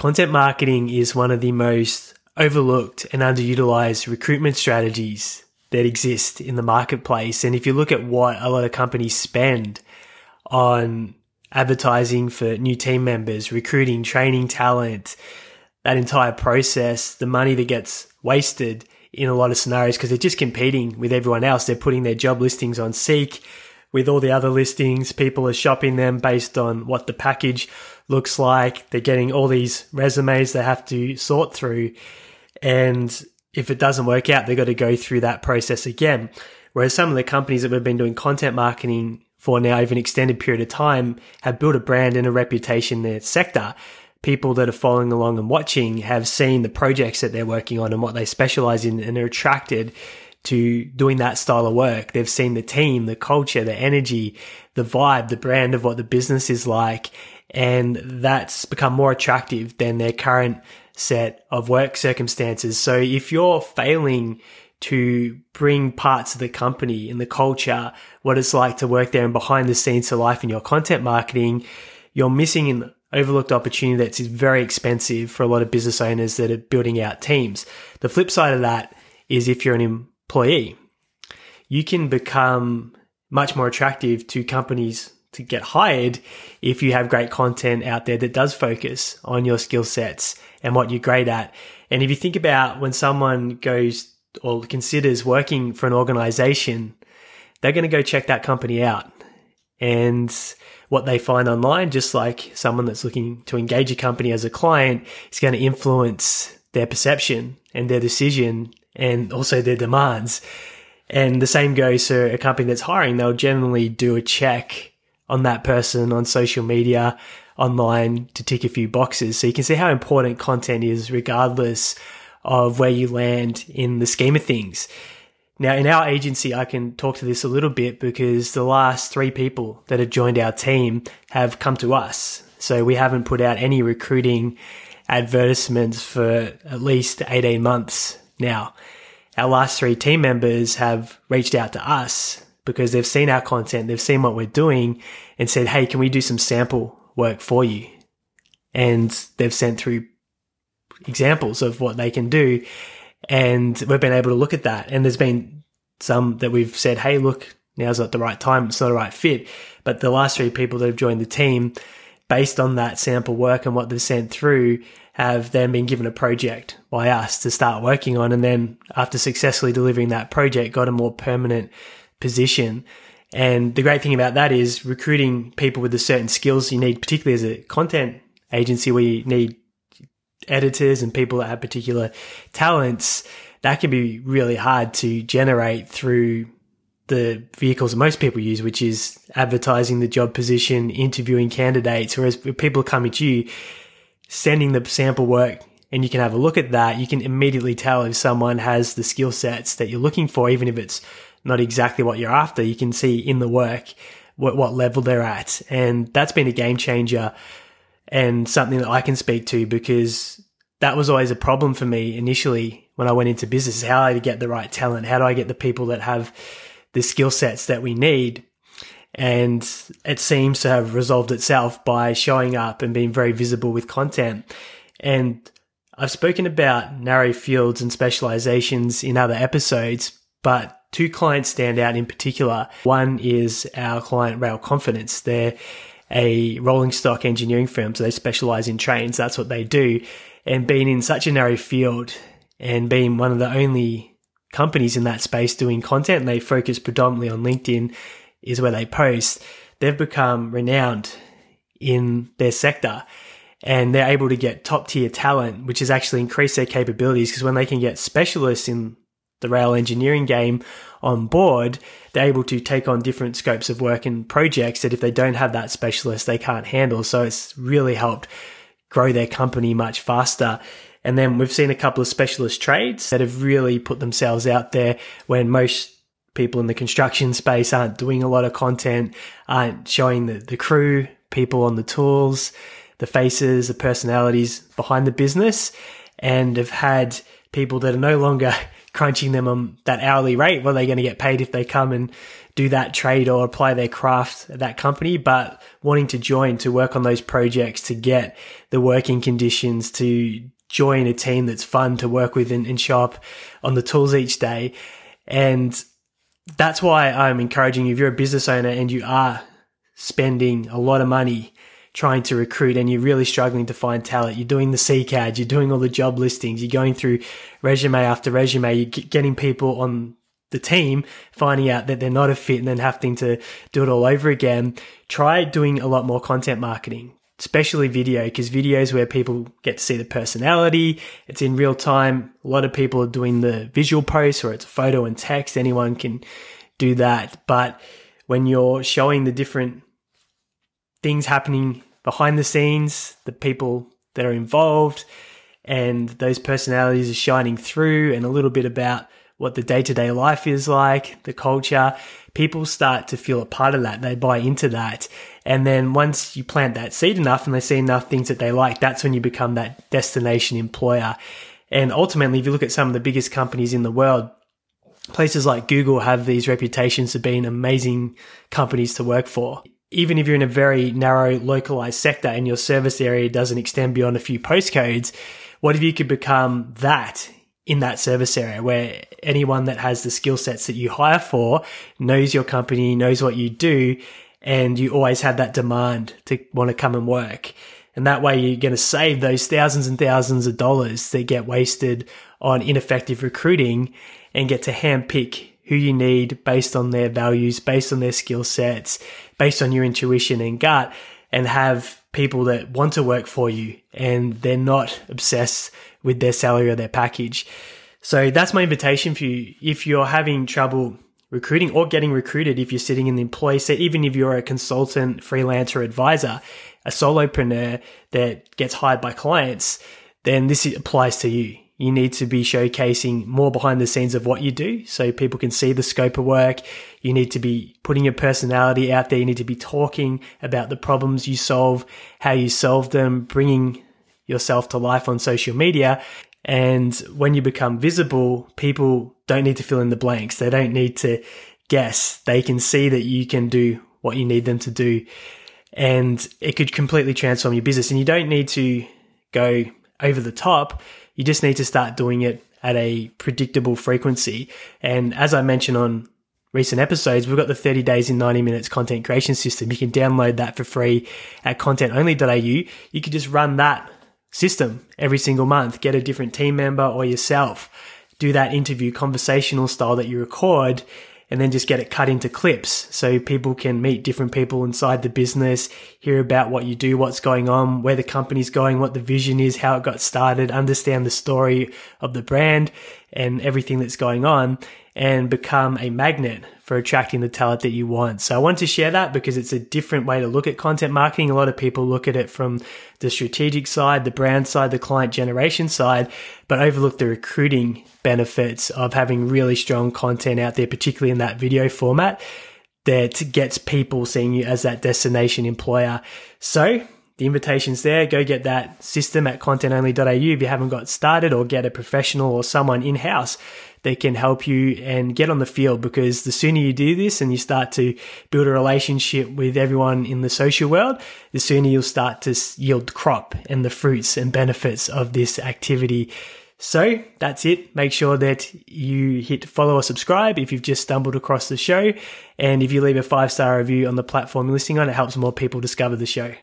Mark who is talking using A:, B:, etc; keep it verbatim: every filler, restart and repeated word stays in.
A: Content marketing is one of the most overlooked and underutilized recruitment strategies that exist in the marketplace. And if you look at what a lot of companies spend on advertising for new team members, recruiting, training talent, that entire process, the money that gets wasted in a lot of scenarios because they're just competing with everyone else. They're putting their job listings on Seek with all the other listings. People are shopping them based on what the package looks like. They're getting all these resumes they have to sort through. And if it doesn't work out, they've got to go through that process again. Whereas some of the companies that we've been doing content marketing for now over an extended period of time have built a brand and a reputation in their sector. People that are following along and watching have seen the projects that they're working on and what they specialize in, and are attracted to doing that style of work. They've seen the team, the culture, the energy, the vibe, the brand of what the business is like, and that's become more attractive than their current set of work circumstances. So if you're failing to bring parts of the company and the culture, what it's like to work there and behind the scenes to life in your content marketing, you're missing an overlooked opportunity that's very expensive for a lot of business owners that are building out teams. The flip side of that is if you're an employee, you can become much more attractive to companies to get hired if you have great content out there that does focus on your skill sets and what you're great at. And if you think about when someone goes or considers working for an organization, they're going to go check that company out. And what they find online, just like someone that's looking to engage a company as a client, is going to influence their perception and their decision and also their demands. And the same goes for a company that's hiring. They'll generally do a check on that person on social media, online, to tick a few boxes. So you can see how important content is regardless of where you land in the scheme of things. Now, in our agency, I can talk to this a little bit because the last three people that have joined our team have come to us. So we haven't put out any recruiting advertisements for at least eighteen months now. Our last three team members have reached out to us because they've seen our content, they've seen what we're doing and said, hey, can we do some sample work for you? And they've sent through examples of what they can do. And we've been able to look at that. And there's been some that we've said, hey, look, now's not the right time. It's not a right fit. But the last three people that have joined the team, based on that sample work and what they've sent through, have then been given a project by us to start working on. And then after successfully delivering that project, got a more permanent position. And the great thing about that is recruiting people with the certain skills you need, particularly as a content agency where you need editors and people that have particular talents, that can be really hard to generate through the vehicles that most people use, which is advertising the job position, interviewing candidates. Whereas if people are coming to you, sending the sample work, and you can have a look at that, you can immediately tell if someone has the skill sets that you're looking for, even if it's not exactly what you're after. You can see in the work what, what level they're at. And that's been a game changer and something that I can speak to, because that was always a problem for me initially when I went into business. How do I get the right talent? How do I get the people that have the skill sets that we need? And it seems to have resolved itself by showing up and being very visible with content. And I've spoken about narrow fields and specializations in other episodes, but two clients stand out in particular. One is our client, Rail Confidence. They're a rolling stock engineering firm, so they specialize in trains. That's what they do. And being in such a narrow field and being one of the only companies in that space doing content, and they focus predominantly on LinkedIn is where they post, they've become renowned in their sector. And they're able to get top tier talent, which has actually increased their capabilities, because when they can get specialists in the rail engineering game on board, they're able to take on different scopes of work and projects that if they don't have that specialist, they can't handle. So it's really helped grow their company much faster. And then we've seen a couple of specialist trades that have really put themselves out there when most people in the construction space aren't doing a lot of content, aren't showing the, the crew, people on the tools, the faces, the personalities behind the business, and have had people that are no longer crunching them on that hourly rate. What are they going to get paid if they come and do that trade or apply their craft at that company? But wanting to join, to work on those projects, to get the working conditions, to join a team that's fun to work with and, and show up on the tools each day. And that's why I'm encouraging you, if you're a business owner and you are spending a lot of money trying to recruit and you're really struggling to find talent, you're doing the C C A D, you're doing all the job listings, you're going through resume after resume, you're getting people on the team, finding out that they're not a fit and then having to do it all over again. Try doing a lot more content marketing, especially video, because video is where people get to see the personality. It's in real time. A lot of people are doing the visual posts, or it's a photo and text. Anyone can do that. But when you're showing the different things happening behind the scenes, the people that are involved, and those personalities are shining through, and a little bit about what the day-to-day life is like, the culture, people start to feel a part of that. They buy into that. And then once you plant that seed enough and they see enough things that they like, that's when you become that destination employer. And ultimately, if you look at some of the biggest companies in the world, places like Google have these reputations of being amazing companies to work for. Even if you're in a very narrow, localized sector and your service area doesn't extend beyond a few postcodes, what if you could become that in that service area, where anyone that has the skill sets that you hire for knows your company, knows what you do, and you always have that demand to want to come and work. And that way you're going to save those thousands and thousands of dollars that get wasted on ineffective recruiting, and get to handpick who you need based on their values, based on their skill sets, based on your intuition and gut, and have people that want to work for you and they're not obsessed with their salary or their package. So that's my invitation for you. If you're having trouble recruiting or getting recruited, if you're sitting in the employee seat, even if you're a consultant, freelancer, advisor, a solopreneur that gets hired by clients, then this applies to you. You need to be showcasing more behind the scenes of what you do so people can see the scope of work. You need to be putting your personality out there. You need to be talking about the problems you solve, how you solve them, bringing yourself to life on social media. And when you become visible, people don't need to fill in the blanks. They don't need to guess. They can see that you can do what you need them to do. And it could completely transform your business. And you don't need to go over the top. You just need to start doing it at a predictable frequency. And as I mentioned on recent episodes, we've got the thirty days in ninety minutes content creation system. You can download that for free at content only dot a u. You could just run that system every single month, get a different team member or yourself, do that interview conversational style that you record, and then just get it cut into clips so people can meet different people inside the business, hear about what you do, what's going on, where the company's going, what the vision is, how it got started, understand the story of the brand and everything that's going on, and become a magnet for attracting the talent that you want. So I want to share that because it's a different way to look at content marketing. A lot of people look at it from the strategic side, the brand side, the client generation side, but overlook the recruiting benefits of having really strong content out there, particularly in that video format that gets people seeing you as that destination employer. So the invitation's there. Go get that system at content only dot a u if you haven't got started, or get a professional or someone in-house that can help you and get on the field, because the sooner you do this and you start to build a relationship with everyone in the social world, the sooner you'll start to yield crop and the fruits and benefits of this activity. So that's it. Make sure that you hit follow or subscribe if you've just stumbled across the show. And if you leave a five-star review on the platform you're listening on, it helps more people discover the show.